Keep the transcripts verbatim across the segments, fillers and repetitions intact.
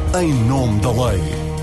Em nome da lei.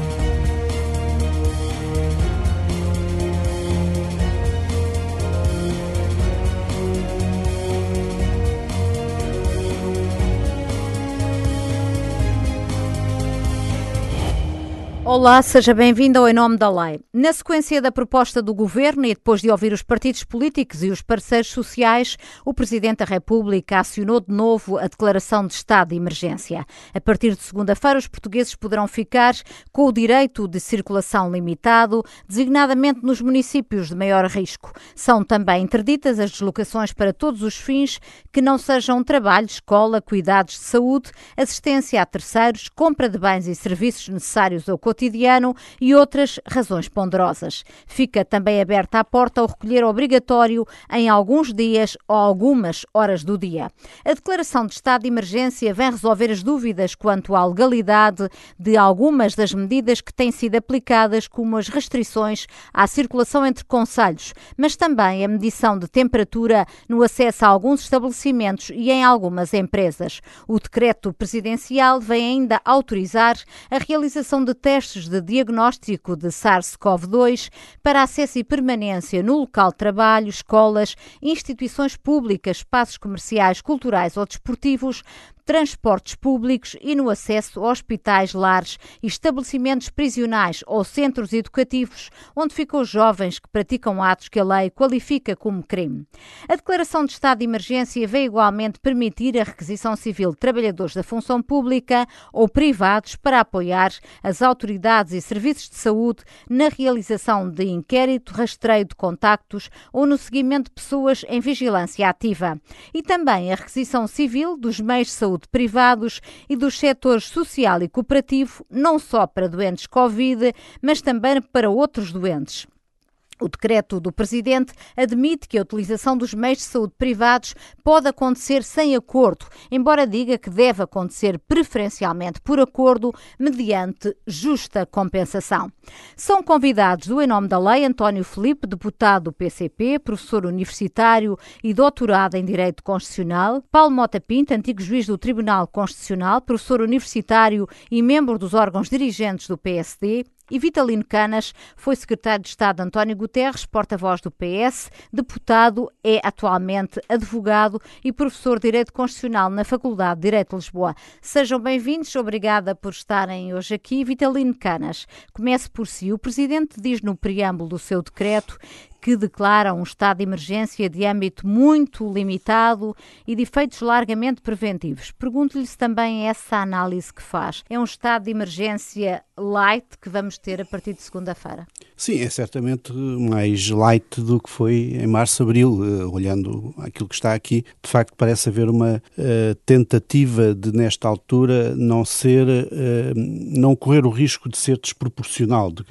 Olá, seja bem-vindo ao Em Nome da Lei. Na sequência da proposta do Governo e depois de ouvir os partidos políticos e os parceiros sociais, o Presidente da República acionou de novo a declaração de estado de emergência. A partir de segunda-feira, os portugueses poderão ficar com o direito de circulação limitado, designadamente nos municípios de maior risco. São também interditas as deslocações para todos os fins que não sejam trabalho, escola, cuidados de saúde, assistência a terceiros, compra de bens e serviços necessários ao cotidiano e outras razões ponderosas. Fica também aberta a porta ao recolher obrigatório em alguns dias ou algumas horas do dia. A declaração de estado de emergência vem resolver as dúvidas quanto à legalidade de algumas das medidas que têm sido aplicadas, como as restrições à circulação entre concelhos, mas também a medição de temperatura no acesso a alguns estabelecimentos e em algumas empresas. O decreto presidencial vem ainda autorizar a realização de testes de diagnóstico de SARS-CoV dois para acesso e permanência no local de trabalho, escolas, instituições públicas, espaços comerciais, culturais ou desportivos, transportes públicos e no acesso a hospitais, lares e estabelecimentos prisionais ou centros educativos onde ficam os jovens que praticam atos que a lei qualifica como crime. A declaração de estado de emergência vai igualmente permitir a requisição civil de trabalhadores da função pública ou privados para apoiar as autoridades e serviços de saúde na realização de inquérito, rastreio de contactos ou no seguimento de pessoas em vigilância ativa. E também a requisição civil dos meios de saúde privados e dos setores social e cooperativo, não só para doentes Covid, mas também para outros doentes. O decreto do Presidente admite que a utilização dos meios de saúde privados pode acontecer sem acordo, embora diga que deve acontecer preferencialmente por acordo, mediante justa compensação. São convidados do Em Nome da Lei António Filipe, deputado do P C P, professor universitário e doutorado em Direito Constitucional, Paulo Mota Pinto, antigo juiz do Tribunal Constitucional, professor universitário e membro dos órgãos dirigentes do P S D, e Vitalino Canas, foi secretário de Estado de António Guterres, porta-voz do P S, deputado, é atualmente advogado e professor de Direito Constitucional na Faculdade de Direito de Lisboa. Sejam bem-vindos, obrigada por estarem hoje aqui. Vitalino Canas, comece por si. O Presidente diz no preâmbulo do seu decreto que declara um estado de emergência de âmbito muito limitado e de efeitos largamente preventivos. Pergunto-lhe se também essa análise que faz é um estado de emergência light que vamos ter a partir de segunda-feira. Sim, é certamente mais light do que foi em março, abril. Uh, olhando aquilo que está aqui, de facto parece haver uma uh, tentativa de, nesta altura, não ser, uh, não correr o risco de ser desproporcional, de,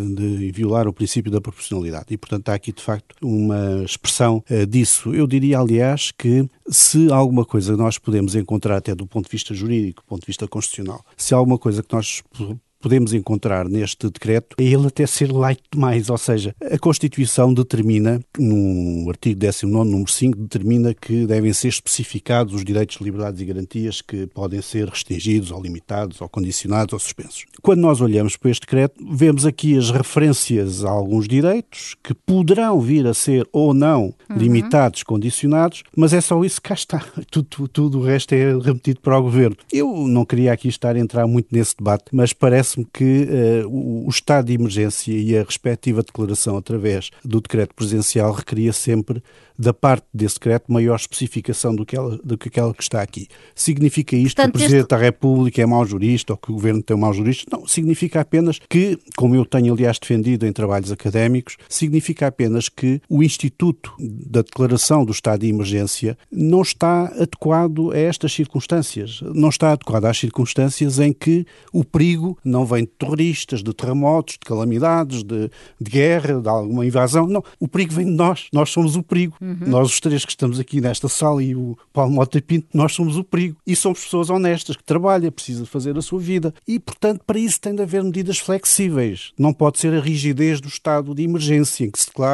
de violar o princípio da proporcionalidade. E, portanto, há aqui, de facto, uma expressão uh, disso. Eu diria, aliás, que se alguma coisa nós podemos encontrar, até do ponto de vista jurídico, do ponto de vista constitucional, se há alguma coisa que nós podemos encontrar neste decreto, é ele até ser light demais, ou seja, a Constituição determina, no artigo décimo nono, número cinco, determina que devem ser especificados os direitos, liberdades e garantias que podem ser restringidos, ou limitados, ou condicionados, ou suspensos. Quando nós olhamos para este decreto, vemos aqui as referências a alguns direitos que poderão vir a ser ou não uhum. limitados, condicionados, mas é só isso que cá está. Tudo, tudo, tudo o resto é remetido para o Governo. Eu não queria aqui estar a entrar muito nesse debate, mas parece que uh, o, o estado de emergência e a respectiva declaração através do decreto presidencial requeria sempre, da parte desse decreto, maior especificação do que, ela, do que aquela que está aqui. Significa isto Portanto, que o Presidente este... da República é mau jurista ou que o Governo tem um mau jurista? Não, significa apenas que, como eu tenho aliás defendido em trabalhos académicos, significa apenas que o Instituto da Declaração do Estado de Emergência não está adequado a estas circunstâncias. Não está adequado às circunstâncias em que o perigo não vem de terroristas, de terremotos, de calamidades, de, de guerra, de alguma invasão. Não, o perigo vem de nós. Nós somos o perigo. Uhum. Nós os três que estamos aqui nesta sala e o Paulo Mota Pinto, nós somos o perigo. E somos pessoas honestas, que trabalham, precisam fazer a sua vida. E, portanto, para isso tem de haver medidas flexíveis. Não pode ser a rigidez do estado de emergência, em que se declara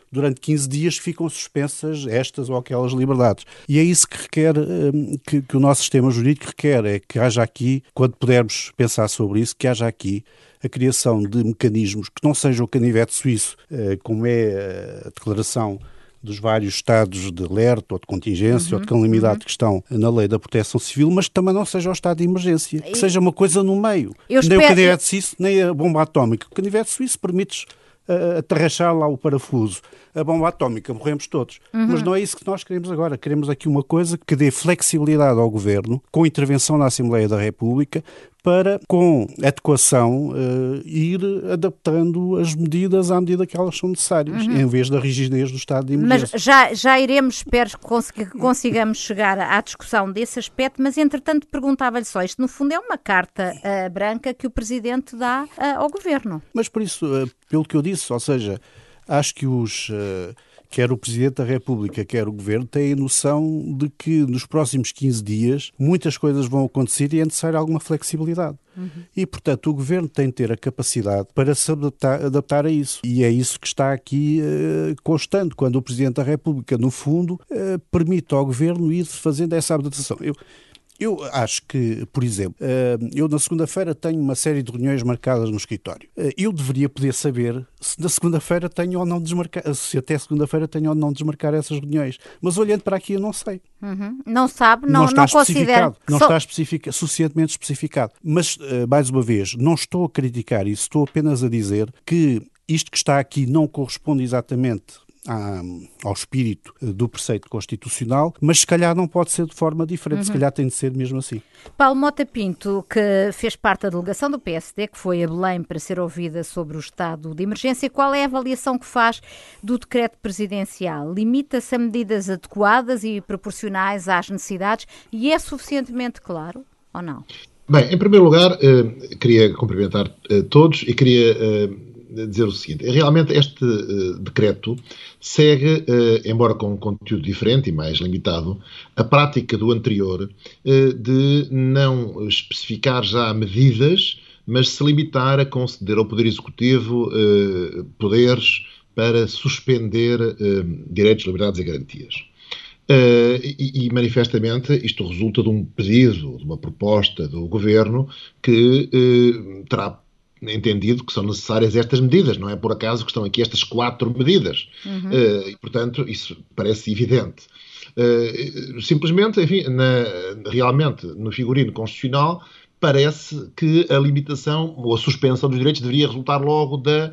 durante quinze dias ficam suspensas estas ou aquelas liberdades. E é isso que requer, que, que o nosso sistema jurídico requer, é que haja aqui, quando pudermos pensar sobre isso, que haja aqui a criação de mecanismos que não sejam o canivete suíço, como é a declaração dos vários estados de alerta ou de contingência uhum, ou de calamidade uhum. que estão na lei da proteção civil, mas que também não seja o estado de emergência, que seja uma coisa no meio. Eu nem espero... o canivete suíço, nem a bomba atómica. O canivete suíço permite uh, atarrachar lá o parafuso. A bomba atómica, morremos todos. Uhum. Mas não é isso que nós queremos agora. Queremos aqui uma coisa que dê flexibilidade ao Governo, com intervenção na Assembleia da República, para, com adequação, uh, ir adaptando as medidas à medida que elas são necessárias, uhum. em vez da rigidez do estado de emergência. Mas já, já iremos, espero que consigamos chegar à discussão desse aspecto, mas entretanto perguntava-lhe só, isto no fundo é uma carta uh, branca que o Presidente dá uh, ao Governo. Mas por isso, uh, pelo que eu disse, ou seja, acho que os... Uh, quer o Presidente da República, quer o Governo, têm noção de que nos próximos quinze dias muitas coisas vão acontecer e é necessária alguma flexibilidade. Uhum. E, portanto, o Governo tem de ter a capacidade para se adaptar, adaptar a isso. E é isso que está aqui uh, constante, quando o Presidente da República, no fundo, uh, permite ao Governo ir fazendo essa adaptação. Eu, Eu acho que, por exemplo, eu na segunda-feira tenho uma série de reuniões marcadas no escritório. Eu deveria poder saber se na segunda-feira tenho ou não desmarcar, se até segunda-feira tenho ou não desmarcar essas reuniões. Mas olhando para aqui eu não sei. Uhum. Não sabe, não, não está não especificado. considera. Não Só... está especifica, suficientemente especificado. Mas, mais uma vez, não estou a criticar isso, estou apenas a dizer que isto que está aqui não corresponde exatamente ao espírito do preceito constitucional, mas se calhar não pode ser de forma diferente, uhum. se calhar tem de ser mesmo assim. Paulo Mota Pinto, que fez parte da delegação do P S D, que foi a Belém para ser ouvida sobre o estado de emergência, qual é a avaliação que faz do decreto presidencial? Limita-se a medidas adequadas e proporcionais às necessidades e é suficientemente claro ou não? Bem, em primeiro lugar, eh, queria cumprimentar eh, todos e queria eh, dizer o seguinte. Realmente este uh, decreto segue, uh, embora com um conteúdo diferente e mais limitado, a prática do anterior uh, de não especificar já medidas, mas se limitar a conceder ao Poder Executivo uh, poderes para suspender uh, direitos, liberdades e garantias. Uh, e, e, manifestamente, isto resulta de um pedido, de uma proposta do Governo que uh, terá entendido que são necessárias estas medidas. Não é por acaso que estão aqui estas quatro medidas. Uhum. Uh, e, portanto, isso parece evidente. Uh, simplesmente, enfim, na, realmente, no figurino constitucional, parece que a limitação ou a suspensão dos direitos deveria resultar logo da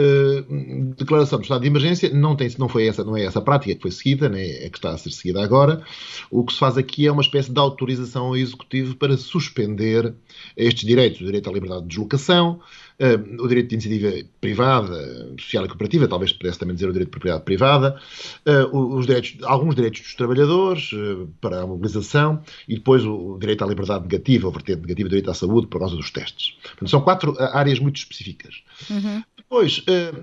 Uh, declaração do estado de emergência. Não, tem, não, foi essa, não é essa a prática que foi seguida, nem é que está a ser seguida agora. O que se faz aqui é uma espécie de autorização ao Executivo para suspender estes direitos, o direito à liberdade de deslocação, uh, o direito de iniciativa privada, social e cooperativa, talvez pudesse também dizer o direito de propriedade privada, uh, os direitos, alguns direitos dos trabalhadores uh, para a mobilização e depois o, o direito à liberdade negativa, o vertente negativa, o direito à saúde por causa dos testes. Portanto, são quatro áreas muito específicas. Uhum. Depois,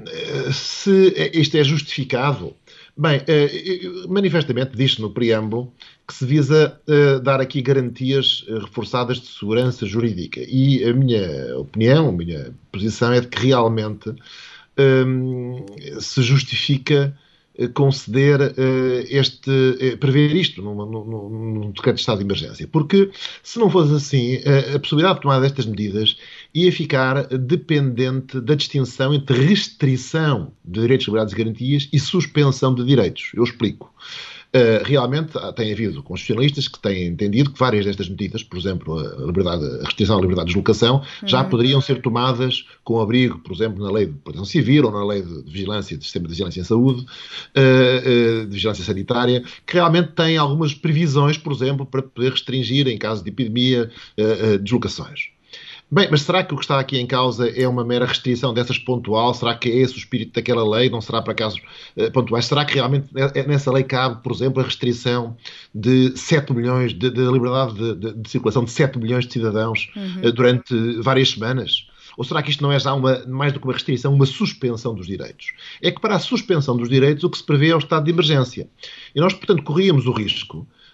se isto é justificado, bem, manifestamente diz-se no preâmbulo que se visa dar aqui garantias reforçadas de segurança jurídica. E a minha opinião, a minha posição é de que realmente se justifica conceder este, prever isto num, num, num decreto de estado de emergência. Porque, se não fosse assim, a, a possibilidade de tomar destas medidas ia ficar dependente da distinção entre restrição de direitos, liberdades e garantias e suspensão de direitos. Eu explico. Uh, realmente tem havido constitucionalistas que têm entendido que várias destas medidas, por exemplo, a, liberdade, a restrição à liberdade de deslocação, já uhum. poderiam ser tomadas com abrigo, por exemplo, na lei de proteção civil ou na lei de vigilância, de sistema de vigilância em saúde, uh, uh, de vigilância sanitária, que realmente têm algumas previsões, por exemplo, para poder restringir, em caso de epidemia, uh, uh, deslocações. Bem, mas será que o que está aqui em causa é uma mera restrição dessas pontual? Será que é esse o espírito daquela lei? Não será para casos uh, pontuais? Será que realmente nessa lei cabe, por exemplo, a restrição de sete milhões, de, de liberdade de, de, de circulação de sete milhões de cidadãos uhum. uh, durante várias semanas? Ou será que isto não é já uma, mais do que uma restrição, uma suspensão dos direitos? É que para a suspensão dos direitos o que se prevê é o estado de emergência. E nós, portanto, corríamos o risco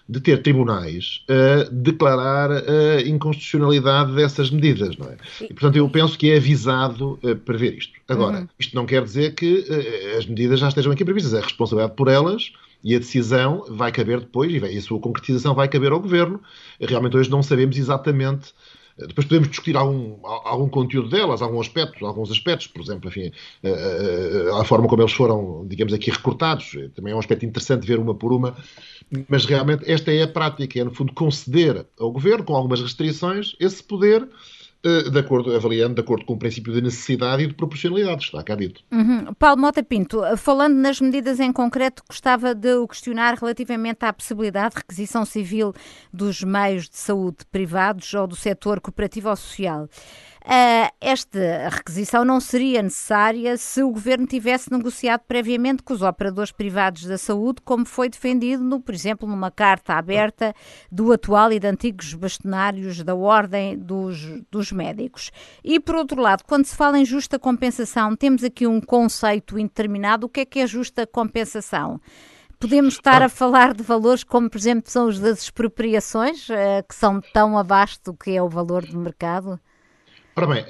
de ter tribunais a declarar a inconstitucionalidade dessas medidas, não é? E, portanto, eu penso que é avisado uh, prever isto. Agora, uhum. isto não quer dizer que uh, as medidas já estejam aqui previstas. A responsabilidade por elas e a decisão vai caber depois, e a sua concretização vai caber ao Governo. Realmente hoje não sabemos exatamente. Depois podemos discutir algum, algum conteúdo delas, algum aspecto, alguns aspectos, por exemplo, enfim, a, a, a forma como eles foram, digamos aqui, recortados. Também é um aspecto interessante ver uma por uma, mas realmente esta é a prática, é no fundo conceder ao Governo, com algumas restrições, esse poder, de acordo, avaliando de acordo com o princípio de necessidade e de proporcionalidade, está cá dito. Uhum. Paulo Mota Pinto, falando nas medidas em concreto, gostava de o questionar relativamente à possibilidade de requisição civil dos meios de saúde privados ou do setor cooperativo ou social. Uh, esta requisição não seria necessária se o Governo tivesse negociado previamente com os operadores privados da saúde, como foi defendido, no, por exemplo, numa carta aberta do atual e de antigos bastonários da Ordem dos, dos Médicos. E, por outro lado, quando se fala em justa compensação, temos aqui um conceito indeterminado. O que é que é justa compensação? Podemos estar a falar de valores como, por exemplo, são os das expropriações, uh, que são tão abaixo do que é o valor do mercado? Ora bem,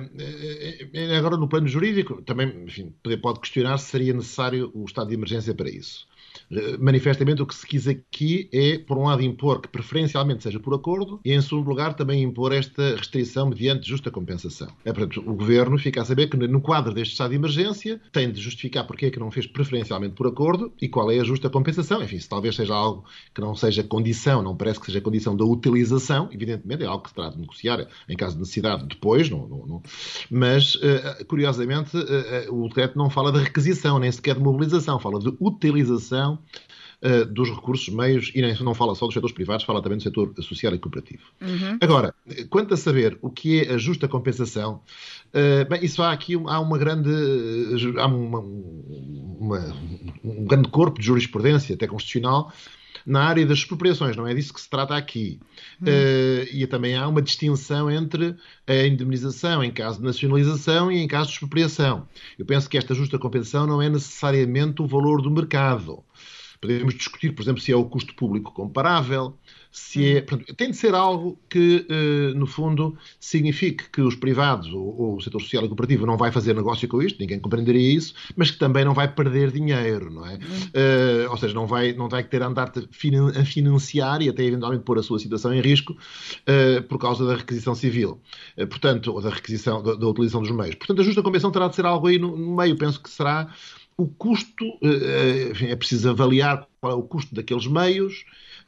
agora no plano jurídico, também, enfim, pode questionar se seria necessário o estado de emergência para isso. Manifestamente o que se quis aqui é, por um lado, impor que preferencialmente seja por acordo e, em segundo lugar, também impor esta restrição mediante justa compensação. É, portanto, o Governo fica a saber que no quadro deste estado de emergência tem de justificar porque é que não fez preferencialmente por acordo e qual é a justa compensação. Enfim, se talvez seja algo que não seja condição, não parece que seja condição da utilização, evidentemente é algo que se terá de negociar em caso de necessidade depois, não, não, não. Mas, curiosamente, o decreto não fala de requisição, nem sequer de mobilização, fala de utilização uh, dos recursos, meios, e nem, não fala só dos setores privados, fala também do setor social e cooperativo. Uhum. Agora, quanto a saber o que é a justa compensação, uh, bem, isso há aqui há uma grande, há uma, uma, um grande corpo de jurisprudência, até constitucional, na área das expropriações, não é disso que se trata aqui. Hum. Uh, e também há uma distinção entre a indemnização em caso de nacionalização e em caso de expropriação. Eu penso que esta justa compensação não é necessariamente o valor do mercado. Podemos discutir, por exemplo, se é o custo público comparável, se é, portanto, tem de ser algo que, eh, no fundo, signifique que os privados ou, ou o setor social e cooperativo não vai fazer negócio com isto, ninguém compreenderia isso, mas que também não vai perder dinheiro, não é? Uhum. Uh, ou seja, não vai, não vai ter a andar a financiar e até eventualmente pôr a sua situação em risco uh, por causa da requisição civil, uh, portanto, ou da requisição, da, da utilização dos meios. Portanto, a justa compensação terá de ser algo aí no, no meio, penso que será o custo, uh, enfim, é preciso avaliar qual é o custo daqueles meios.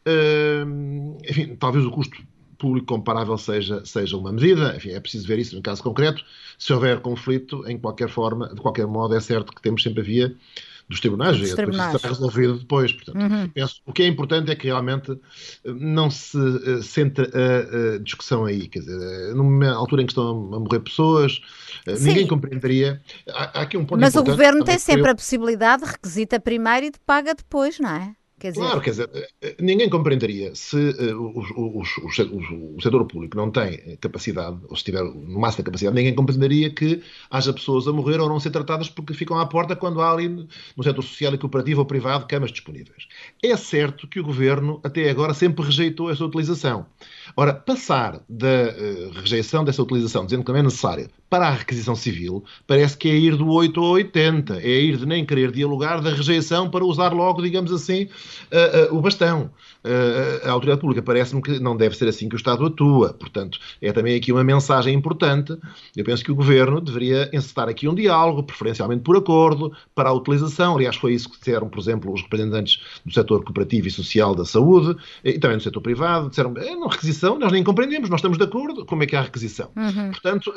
Uh, enfim, talvez o custo público comparável seja, seja uma medida, enfim, é preciso ver isso no caso concreto. Se houver conflito, em qualquer forma, de qualquer modo, é certo que temos sempre a via dos tribunais, e depois isso será resolvido depois. Portanto, uhum. penso, o que é importante é que realmente não se uh, centre a, a discussão aí, quer dizer, numa altura em que estão a morrer pessoas, uh, ninguém compreenderia. Há, há aqui um ponto Mas importante. Mas o Governo tem sempre eu... a possibilidade de requisita primeiro e de paga depois, não é? Quer dizer... Claro, quer dizer, ninguém compreenderia se uh, os, os, os, os, o setor público não tem capacidade, ou se tiver no máximo da capacidade, ninguém compreenderia que haja pessoas a morrer ou não ser tratadas porque ficam à porta quando há ali no setor social e cooperativo ou privado camas disponíveis. É certo que o Governo até agora sempre rejeitou essa utilização. Ora, passar da uh, rejeição dessa utilização, dizendo que não é necessária, para a requisição civil, parece que é ir do oito ao oitenta, é ir de nem querer dialogar, da rejeição para usar logo, digamos assim, Uh, uh, o bastão. Uh, a autoridade pública parece-me que não deve ser assim que o Estado atua. Portanto, é também aqui uma mensagem importante. Eu penso que o Governo deveria encetar aqui um diálogo, preferencialmente por acordo, para a utilização. Aliás, foi isso que disseram, por exemplo, os representantes do setor cooperativo e social da saúde e também do setor privado. Disseram, é, não, requisição, nós nem compreendemos, nós estamos de acordo, como é que há requisição? Uhum. Portanto, uh,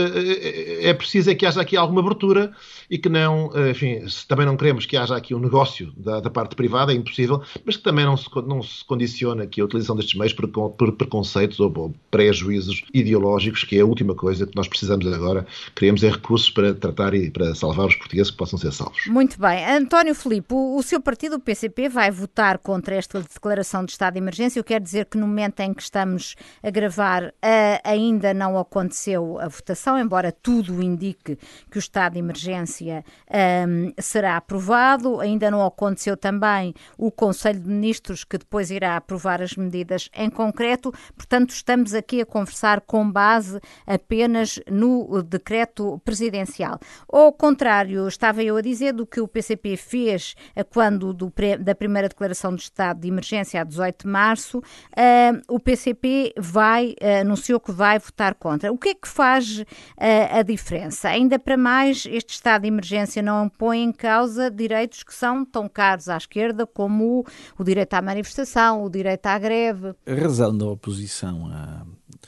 uh, é preciso é que haja aqui alguma abertura e que não, uh, enfim, se também não queremos que haja aqui um negócio da, da parte privada, é impossível, mas que também não se, não se condiciona aqui a utilização destes meios por, por preconceitos ou, ou pré-juízos ideológicos, que é a última coisa que nós precisamos agora. Queremos é recursos para tratar e para salvar os portugueses que possam ser salvos. Muito bem. António Filipe, o, o seu partido, o P C P, vai votar contra esta declaração de estado de emergência. Eu quero dizer que no momento em que estamos a gravar uh, ainda não aconteceu a votação, embora tudo indique que o estado de emergência um, será aprovado. Ainda não aconteceu também o Conselho de Ministros, que depois irá aprovar as medidas em concreto, portanto estamos aqui a conversar com base apenas no decreto presidencial. Ao contrário, estava eu a dizer do que o P C P fez quando do, da primeira declaração de estado de emergência a dezoito de março, uh, o P C P vai, uh, anunciou que vai votar contra. O que é que faz uh, a diferença? Ainda para mais, este estado de emergência não põe em causa direitos que são tão caros à esquerda como o, o direito à manifestação, o direito à greve. A razão da oposição à,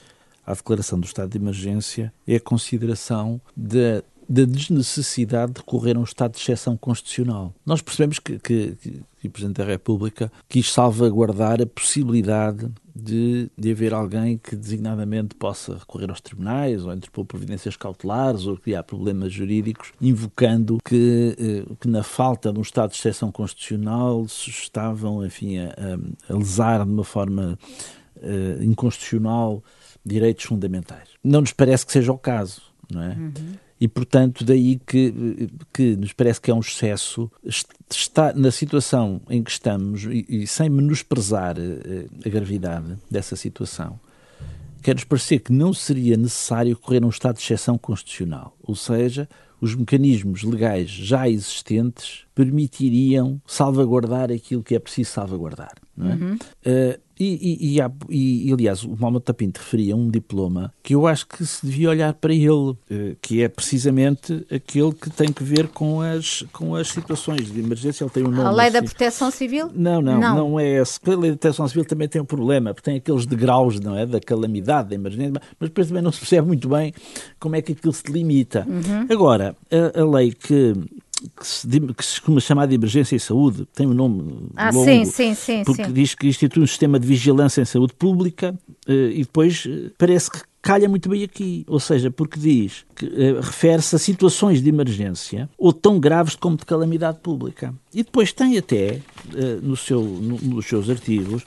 à declaração do estado de emergência é a consideração de da desnecessidade de recorrer a um estado de exceção constitucional. Nós percebemos que, que, que o Presidente da República quis salvaguardar a possibilidade de, de haver alguém que designadamente possa recorrer aos tribunais ou interpor providências cautelares ou criar problemas jurídicos, invocando que, que na falta de um estado de exceção constitucional se estavam, enfim, a, a lesar de uma forma uh, inconstitucional direitos fundamentais. Não nos parece que seja o caso, não é? Uhum. E, portanto, daí que, que nos parece que é um excesso está na situação em que estamos e, e sem menosprezar a, a gravidade dessa situação. Quer-nos parecer que não seria necessário correr a um estado de exceção constitucional, ou seja, os mecanismos legais já existentes permitiriam salvaguardar aquilo que é preciso salvaguardar. Não é? Uhum. Uh, e, e, e, há, e, aliás, o Manuel Mota Pinto referia a um diploma que eu acho que se devia olhar para ele, uh, que é precisamente aquele que tem que ver com as, com as situações de emergência. Ele tem um nome a Lei assim. da Proteção Civil? Não, não, não, não é esse. A Lei da Proteção Civil também tem um problema, porque tem aqueles degraus, não é, da calamidade, da emergência, mas depois também não se percebe muito bem como é que aquilo se delimita. Uhum. Agora, a, a lei que... Que se, que se costuma chamar de emergência em saúde, tem um nome ah, longo, sim, sim, sim, porque sim. diz que institui um sistema de vigilância em saúde pública e depois parece que calha muito bem aqui, ou seja, porque diz que uh, refere-se a situações de emergência ou tão graves como de calamidade pública. E depois tem até, uh, no seu, no, nos seus artigos,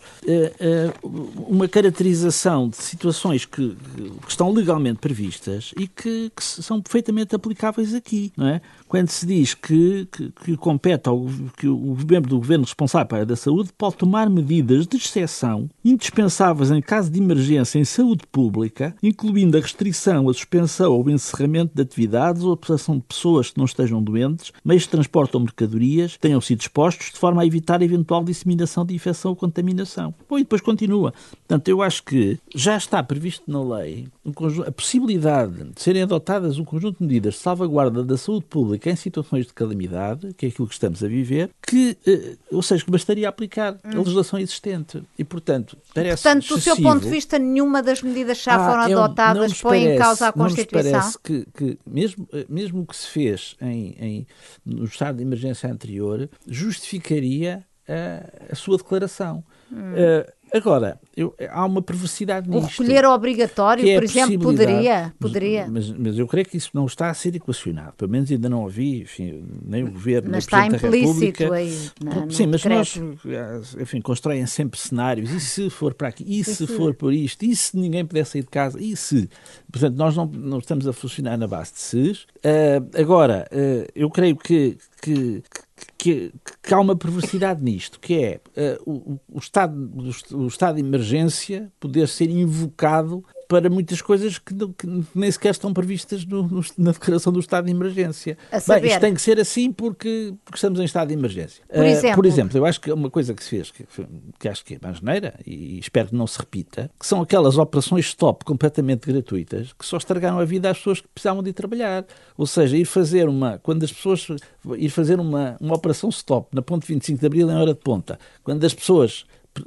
uh, uh, uma caracterização de situações que, que estão legalmente previstas e que, que são perfeitamente aplicáveis aqui, não é? Quando se diz que, que, que compete ao que o membro do governo responsável para a área da saúde pode tomar medidas de exceção indispensáveis em caso de emergência em saúde pública, incluindo a restrição, a suspensão ou o encerramento de atividades ou a prestação de pessoas que não estejam doentes, meios de transporte ou mercadorias tenham sido expostos de forma a evitar a eventual disseminação de infecção ou contaminação. Bom, e depois continua. Portanto, eu acho que já está previsto na lei um conjunto, a possibilidade de serem adotadas um conjunto de medidas de salvaguarda da saúde pública em situações de calamidade, que é aquilo que estamos a viver, que, eh, ou seja, que bastaria aplicar hum. a legislação existente. E, portanto, parece Portanto, do excessivo. seu ponto de vista, nenhuma das medidas que já ah, foram adotadas põe em causa a Constituição? Não nos parece que, que mesmo, mesmo o que se fez em, em, no estado de emergência anterior justificaria a, a sua declaração. Hum. Uh, Agora, eu, há uma perversidade nisto. O recolher obrigatório, é por exemplo, poderia? poderia. Mas, mas eu creio que isso não está a ser equacionado. Pelo menos ainda não ouvi, enfim, nem o Governo, mas nem o Presidente da República. Mas está implícito aí. Não, Sim, mas decreto. nós, enfim, constroem sempre cenários. E se for para aqui? E se for por isto? E se ninguém puder sair de casa? E se? Portanto, nós não, não estamos a funcionar na base de ses. Uh, agora, uh, eu creio que... que, que Que, que há uma perversidade nisto, que é uh, o, o, estado, o, o estado de emergência poder ser invocado para muitas coisas que, não, que nem sequer estão previstas no, no, na declaração do estado de emergência. Bem, isto tem que ser assim porque, porque estamos em estado de emergência. Por exemplo? Uh, por exemplo, eu acho que uma coisa que se fez, que, que acho que é mais geneira, e espero que não se repita, que são aquelas operações stop completamente gratuitas que só estragaram a vida às pessoas que precisavam de ir trabalhar. Ou seja, ir fazer uma... Quando as pessoas... Ir fazer uma, uma operação stop na ponte vinte e cinco de Abril em hora de ponta, quando as pessoas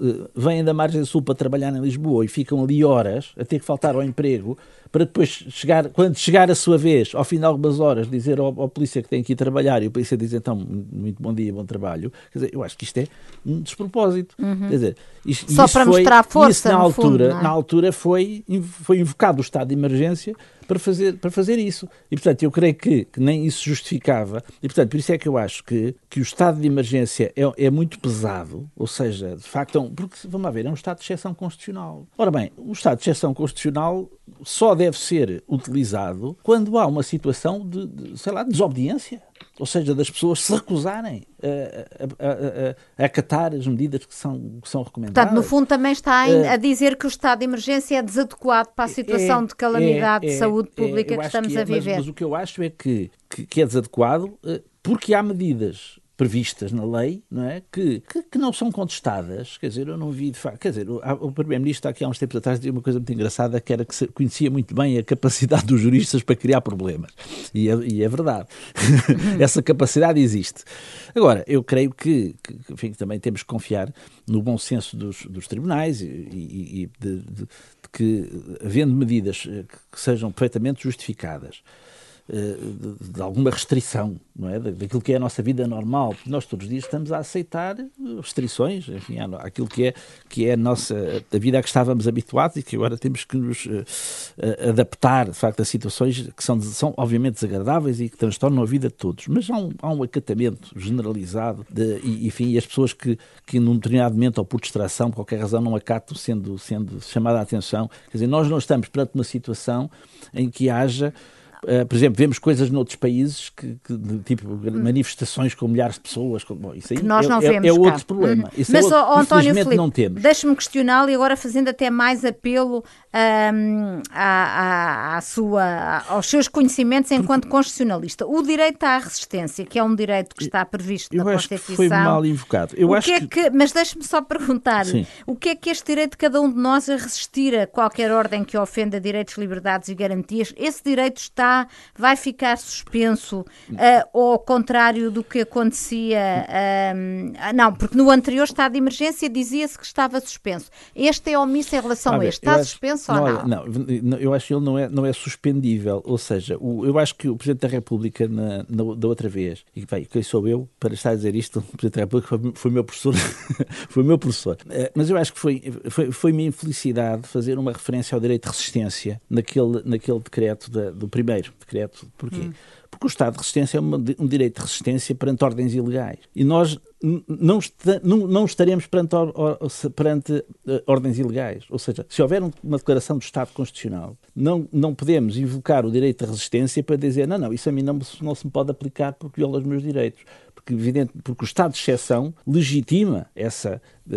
vêm da margem sul para trabalhar em Lisboa e ficam ali horas a ter que faltar ao emprego para depois chegar, quando chegar a sua vez, ao fim de algumas horas, dizer ao, ao polícia que tem que ir trabalhar e o polícia diz então, muito bom dia, bom trabalho. Quer dizer, eu acho que isto é um despropósito. Uhum. Quer dizer, isto, só isso para foi, mostrar força, isso na no altura, fundo, não é? Na altura foi, foi invocado o estado de emergência para fazer, para fazer isso. E, portanto, eu creio que, que nem isso justificava. E, portanto, por isso é que eu acho que, que o estado de emergência é, é muito pesado, ou seja, de facto, é um, porque, vamos lá ver, é um estado de exceção constitucional. Ora bem, o estado de exceção constitucional só deve deve ser utilizado quando há uma situação de, de sei lá, de desobediência. Ou seja, das pessoas se recusarem a, a, a, a acatar as medidas que são, que são recomendadas. Portanto, no fundo também está em, a dizer que o estado de emergência é desadequado para a situação é, de calamidade é, é, de saúde pública é, que estamos que é, a viver. Mas, mas o que eu acho é que, que, que é desadequado porque há medidas previstas na lei, não é? Que, que, que não são contestadas. Quer dizer, eu não vi de facto. Quer dizer, o, o Primeiro-Ministro aqui há uns tempos atrás dizia uma coisa muito engraçada, que era que se, conhecia muito bem a capacidade dos juristas para criar problemas. E é, e é verdade. Essa capacidade existe. Agora, eu creio que, que enfim, também temos que confiar no bom senso dos, dos tribunais e, e, e de, de, de que, havendo medidas que sejam perfeitamente justificadas, De, de alguma restrição, não é? Daquilo que é a nossa vida normal. Nós todos os dias estamos a aceitar restrições, enfim, aquilo que é, que é a nossa a vida a que estávamos habituados e que agora temos que nos uh, adaptar, de facto, a situações que são, são obviamente desagradáveis e que transtornam a vida de todos. Mas há um, há um acatamento generalizado de, e, enfim, e as pessoas que, que num determinado momento ou por distração, por qualquer razão, não acatam sendo, sendo chamada a atenção. Quer dizer, nós não estamos perante uma situação em que haja Uh, por exemplo, vemos coisas noutros países que, que de, tipo manifestações com milhares de pessoas, com, bom, isso aí que nós não é, vemos, é, é outro problema. Uhum. Mas, é outro, oh, António Filipe, não temos. Deixe-me questioná-lo e agora fazendo até mais apelo um, à, à, à sua, aos seus conhecimentos enquanto constitucionalista. O direito à resistência, que é um direito que está previsto eu na acho Constituição. Que foi mal invocado. Eu o acho que é que... que, mas deixe-me só perguntar, Sim. o que é que este direito de cada um de nós a resistir a qualquer ordem que ofenda direitos, liberdades e garantias, esse direito está, vai ficar ficar suspenso, uh, ou ao contrário do que acontecia, uh, não, porque no anterior estado de emergência dizia-se que estava suspenso. Este é omisso em relação ah, a este. Está acho, suspenso não, ou não? Não, eu acho que ele não é, não é suspendível, ou seja, o, eu acho que o Presidente da República na, na, da outra vez, e bem, quem sou eu para estar a dizer isto, o Presidente da República foi, foi meu professor, foi meu professor, uh, mas eu acho que foi, foi, foi minha infelicidade fazer uma referência ao direito de resistência naquele, naquele decreto da, do primeiro decreto. Porquê? Hum. Porque o estado de resistência é uma, um direito de resistência perante ordens ilegais. E nós não, esta, não, não estaremos perante, or, or, perante uh, ordens ilegais. Ou seja, se houver uma declaração do Estado Constitucional, não, não podemos invocar o direito de resistência para dizer não, não, isso a mim não, não se me pode aplicar porque viola os meus direitos. Porque, evidente, porque o estado de exceção legitima essa,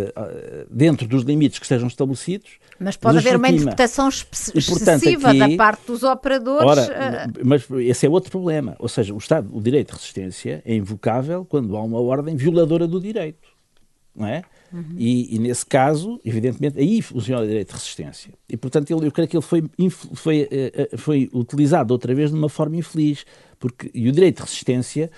uh, dentro dos limites que estejam estabelecidos. Mas pode legitima. haver uma interpretação excessiva aqui, da parte dos operadores. Ora, uh... mas esse é outro problema. Ou seja, o, estado, o direito de resistência é invocável quando há uma ordem violadora do direito. Não é? Uhum. E, e nesse caso, evidentemente, aí funciona o direito de resistência. E, portanto, ele, eu creio que ele foi, foi, foi utilizado outra vez de uma forma infeliz. Porque, e o direito de resistência,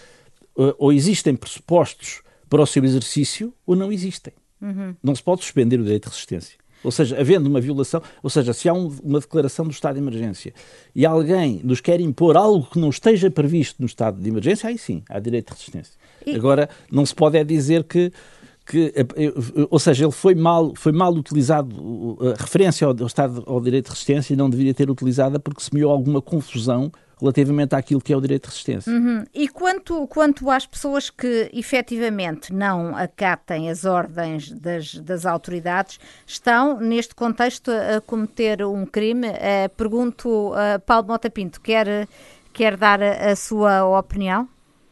ou existem pressupostos para o seu exercício, ou não existem. Uhum. Não se pode suspender o direito de resistência. Ou seja, havendo uma violação, ou seja, se há um, uma declaração do estado de emergência e alguém nos quer impor algo que não esteja previsto no estado de emergência, aí sim, há direito de resistência. E... Agora, não se pode é dizer que, que ou seja, ele foi mal, foi mal utilizado, a referência ao, ao estado ao direito de resistência não deveria ter utilizada porque semeou alguma confusão relativamente àquilo que é o direito de resistência. Uhum. E quanto, quanto às pessoas que efetivamente não acatem as ordens das, das autoridades, estão neste contexto a cometer um crime? Uh, pergunto, uh, Paulo Mota Pinto, quer, quer dar a, a sua opinião?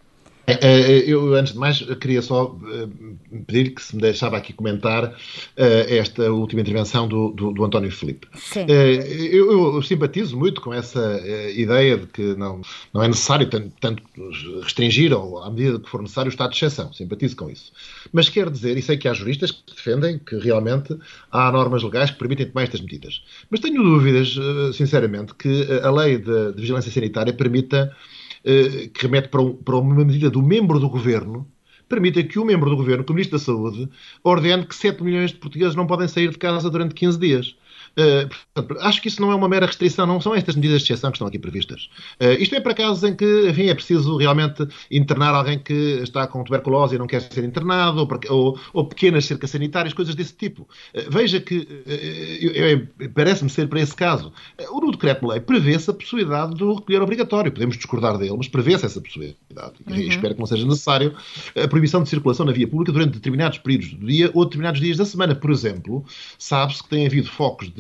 Eu, antes de mais, queria só pedir que se me deixava aqui comentar esta última intervenção do, do, do António Filipe. Eu, eu simpatizo muito com essa ideia de que não, não é necessário tanto, tanto restringir, ou à medida que for necessário, o estado de exceção. Simpatizo com isso. Mas quero dizer, e sei que há juristas que defendem que realmente há normas legais que permitem tomar estas medidas. Mas tenho dúvidas, sinceramente, que a lei de, de vigilância sanitária permita que remete para, um, para uma medida do membro do governo, permita que o membro do governo, que o Ministro da Saúde, ordene que sete milhões de portugueses não podem sair de casa durante quinze dias. Uh, portanto, acho que isso não é uma mera restrição, não são estas medidas de exceção que estão aqui previstas. Uh, isto é para casos em que, enfim, é preciso realmente internar alguém que está com tuberculose e não quer ser internado, ou, ou, ou pequenas cercas sanitárias, coisas desse tipo. Uh, veja que, uh, parece-me ser para esse caso, uh, o decreto-lei prevê-se a possibilidade do recolher obrigatório. Podemos discordar dele, mas prevê-se essa possibilidade. Uhum. E espero que não seja necessário a proibição de circulação na via pública durante determinados períodos do dia ou determinados dias da semana. Por exemplo, sabe-se que tem havido focos de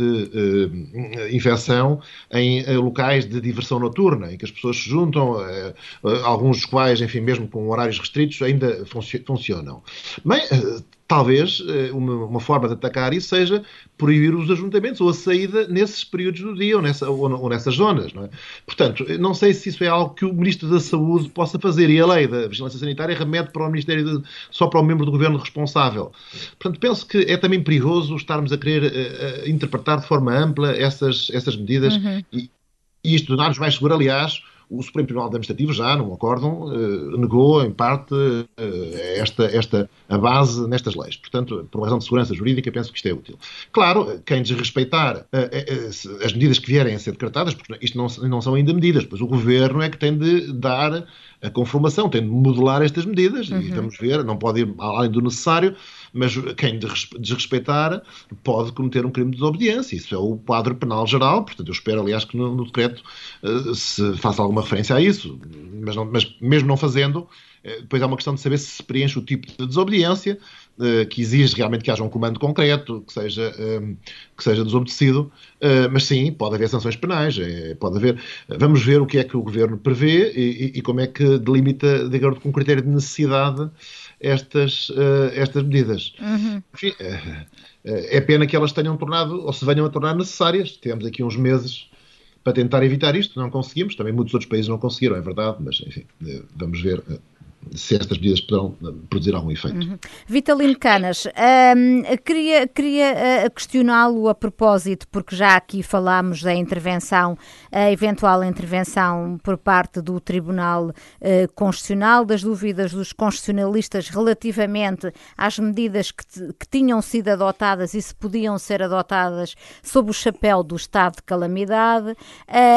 uh, infecção em uh, locais de diversão noturna, em que as pessoas se juntam, uh, uh, alguns dos quais, enfim, mesmo com horários restritos, ainda funci- funcionam. Bem, uh, talvez uh, uma, uma forma de atacar isso seja proibir os ajuntamentos ou a saída nesses períodos do dia ou, nessa, ou, ou nessas zonas, não é? Portanto, não sei se isso é algo que o Ministro da Saúde possa fazer, e a lei da Vigilância Sanitária remete para o Ministério de, só para o membro do Governo responsável. Portanto, penso que é também perigoso estarmos a querer uh, uh, interpretar de forma ampla essas, essas medidas, uhum. e, e isto dar-nos mais seguro. Aliás, o Supremo Tribunal Administrativo já, num acórdão, uh, negou, em parte, uh, esta, esta, a base nestas leis. Portanto, por uma razão de segurança jurídica, penso que isto é útil. Claro, quem desrespeitar uh, uh, as medidas que vierem a ser decretadas, porque isto não, não são ainda medidas, pois o Governo é que tem de dar a conformação, tem de modelar estas medidas, uhum. e vamos ver, não pode ir além do necessário, mas quem desrespeitar pode cometer um crime de desobediência. Isso é o quadro penal geral, portanto eu espero, aliás, que no, no decreto uh, se faça alguma referência a isso, mas, não, mas mesmo não fazendo, uh, depois há uma questão de saber se se preenche o tipo de desobediência uh, que exige realmente que haja um comando concreto, que seja, um, que seja desobedecido, uh, mas sim, pode haver sanções penais, é, pode haver. Vamos ver o que é que o Governo prevê e, e, e como é que delimita, de acordo com um critério de necessidade, estas, uh, estas medidas. Uhum. Enfim, uh, é pena que elas tenham tornado, ou se venham a tornar necessárias. Tivemos aqui uns meses para tentar evitar isto, não conseguimos, também muitos outros países não conseguiram, é verdade, mas enfim, uh, vamos ver uh, se estas medidas poderão produzir algum efeito. Uhum. Vitalino Canas, um, queria, queria uh, questioná-lo a propósito, porque já aqui falámos da intervenção, a eventual intervenção por parte do Tribunal uh, Constitucional, das dúvidas dos constitucionalistas relativamente às medidas que, te, que tinham sido adotadas e se podiam ser adotadas sob o chapéu do estado de calamidade, uh,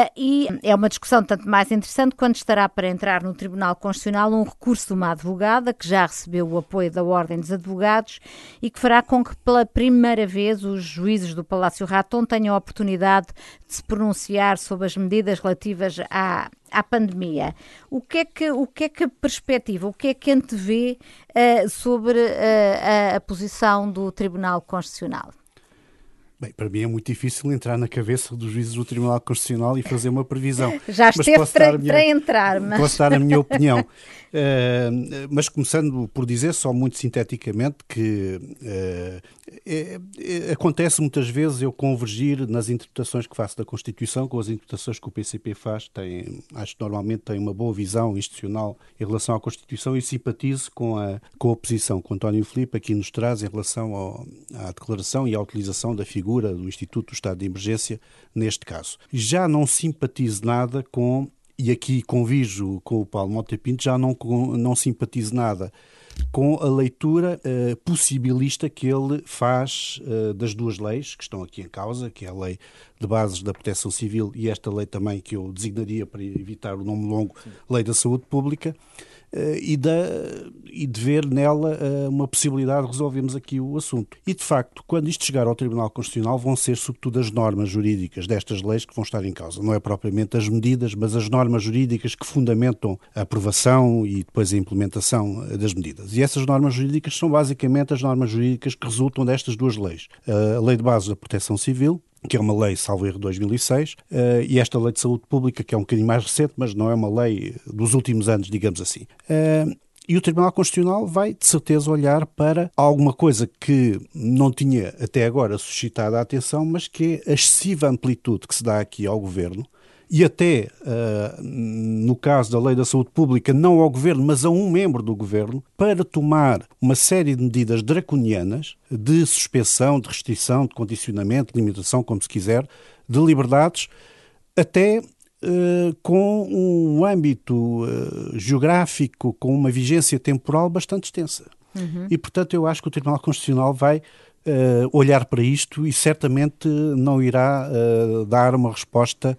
e é uma discussão tanto mais interessante quando estará para entrar no Tribunal Constitucional um recurso de uma advogada que já recebeu o apoio da Ordem dos Advogados e que fará com que pela primeira vez os juízes do Palácio Raton tenham a oportunidade de se pronunciar sobre as medidas relativas à, à pandemia. O que é que, o que é que a perspectiva, o que é que antevê uh, sobre uh, a, a posição do Tribunal Constitucional? Bem, para mim é muito difícil entrar na cabeça dos juízes do Tribunal Constitucional e fazer uma previsão. Já esteve para, minha, para entrar, mas... Posso dar a minha opinião. Uh, mas começando por dizer, só muito sinteticamente, que uh, é, é, acontece muitas vezes eu convergir nas interpretações que faço da Constituição com as interpretações que o P C P faz. Tem, acho que normalmente tem uma boa visão institucional em relação à Constituição e simpatizo com a, com a posição que o António Filipe aqui nos traz em relação ao, à declaração e à utilização da figura do Instituto do Estado de Emergência neste caso. Já não simpatizo nada com, e aqui convijo com o Paulo Mota Pinto, já não, não simpatizo nada com a leitura uh, possibilista que ele faz uh, das duas leis que estão aqui em causa, que é a Lei de Bases da Proteção Civil e esta lei também que eu designaria, para evitar o nome longo, Lei da Saúde Pública, uh, e, da, e de ver nela uh, uma possibilidade de resolvermos aqui o assunto. E, de facto, quando isto chegar ao Tribunal Constitucional, vão ser, sobretudo, as normas jurídicas destas leis que vão estar em causa. Não é propriamente as medidas, mas as normas jurídicas que fundamentam a aprovação e depois a implementação das medidas. E essas normas jurídicas são basicamente as normas jurídicas que resultam destas duas leis. A Lei de Bases da Proteção Civil, que é uma lei, salvo erro, de dois mil e seis, e esta Lei de Saúde Pública, que é um bocadinho mais recente, mas não é uma lei dos últimos anos, digamos assim. E o Tribunal Constitucional vai, de certeza, olhar para alguma coisa que não tinha até agora suscitado a atenção, mas que é a excessiva amplitude que se dá aqui ao Governo, e até, uh, no caso da Lei da Saúde Pública, não ao Governo, mas a um membro do Governo, para tomar uma série de medidas draconianas de suspensão, de restrição, de condicionamento, de limitação, como se quiser, de liberdades, até uh, com um âmbito uh, geográfico, com uma vigência temporal bastante extensa. Uhum. E, portanto, eu acho que o Tribunal Constitucional vai uh, olhar para isto e certamente não irá uh, dar uma resposta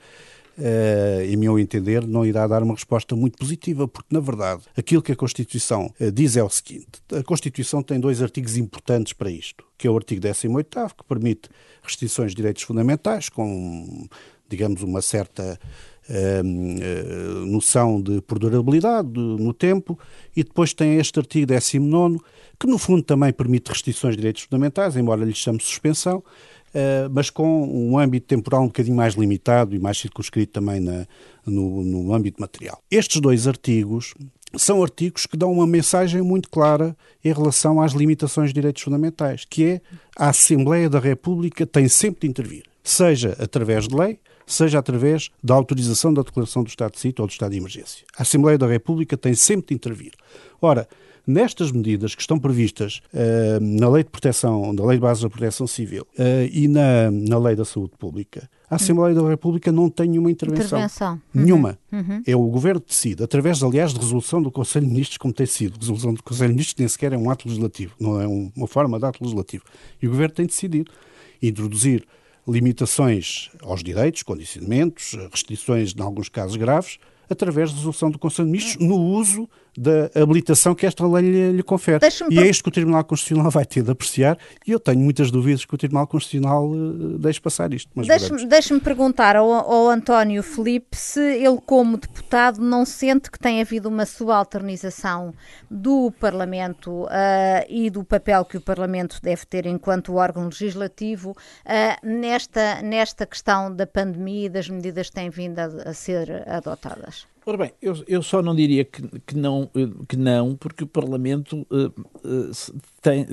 Uh, em meu entender, não irá dar uma resposta muito positiva, porque, na verdade, aquilo que a Constituição uh, diz é o seguinte: a Constituição tem dois artigos importantes para isto, que é o artigo décimo oitavo, que permite restrições de direitos fundamentais, com, digamos, uma certa uh, uh, noção de perdurabilidade no tempo, e depois tem este artigo décimo nono, que, no fundo, também permite restrições de direitos fundamentais, embora lhe chame suspensão, mas com um âmbito temporal um bocadinho mais limitado e mais circunscrito também na, no, no âmbito material. Estes dois artigos são artigos que dão uma mensagem muito clara em relação às limitações de direitos fundamentais, que é a Assembleia da República tem sempre de intervir, seja através de lei, seja através da autorização da declaração do estado de sítio ou do estado de emergência. A Assembleia da República tem sempre de intervir. Ora, nestas medidas que estão previstas uh, na Lei de Proteção, na Lei de Base da Proteção Civil uh, e na, na Lei da Saúde Pública, a Assembleia da República não tem nenhuma intervenção. Intervenção. Nenhuma. Uhum. É o Governo que decide, através, aliás, de resolução do Conselho de Ministros, como tem sido. Resolução do Conselho de Ministros nem sequer é um ato legislativo, não é um, uma forma de ato legislativo. E o Governo tem decidido introduzir limitações aos direitos, condicionamentos, restrições, em alguns casos graves, através de resolução do Conselho de Ministros, no uso da habilitação que esta lei lhe, lhe confere. E é isto que o Tribunal Constitucional vai ter de apreciar, e eu tenho muitas dúvidas que o Tribunal Constitucional uh, deixe passar isto. Mas Deixe-me, deixe-me perguntar ao, ao António Filipe se ele, como deputado, não sente que tem havido uma subalternização do Parlamento uh, e do papel que o Parlamento deve ter enquanto órgão legislativo uh, nesta, nesta questão da pandemia e das medidas que têm vindo a, a ser adotadas. Ora bem, eu, eu só não diria que, que, não, que não, porque o Parlamento uh, uh, tem,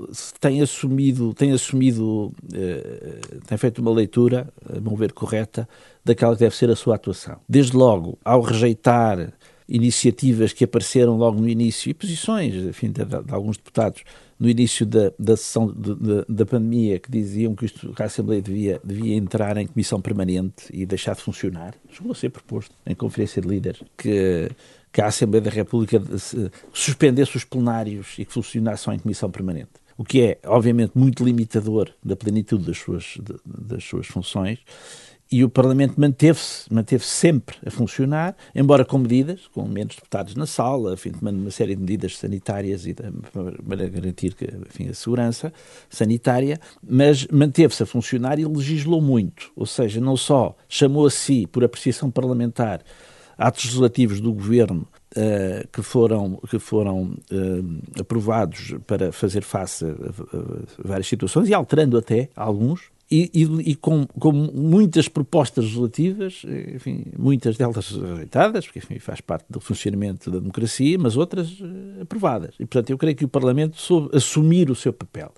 tem assumido, tem, assumido uh, tem feito uma leitura, a meu ver, correta, daquela que deve ser a sua atuação. Desde logo, ao rejeitar iniciativas que apareceram logo no início, e posições, enfim, de, de, de alguns deputados, no início da, da sessão de, de, da pandemia, que diziam que, isto, que a Assembleia devia, devia entrar em comissão permanente e deixar de funcionar, chegou a ser proposto em Conferência de Líderes que, que a Assembleia da República suspendesse os plenários e que funcionasse só em comissão permanente. O que é, obviamente, muito limitador da plenitude das suas, de, das suas funções. E o Parlamento manteve-se, manteve sempre a funcionar, embora com medidas, com menos deputados na sala, enfim, tomando uma série de medidas sanitárias e de, para garantir que, enfim, a segurança sanitária, mas manteve-se a funcionar e legislou muito. Ou seja, não só chamou a si, por apreciação parlamentar, atos legislativos do Governo uh, que foram, que foram uh, aprovados para fazer face a, a, a várias situações e alterando até alguns, E, e, e com, com muitas propostas legislativas, enfim, muitas delas rejeitadas, porque enfim, faz parte do funcionamento da democracia, mas outras uh, aprovadas. E, portanto, eu creio que o Parlamento soube assumir o seu papel.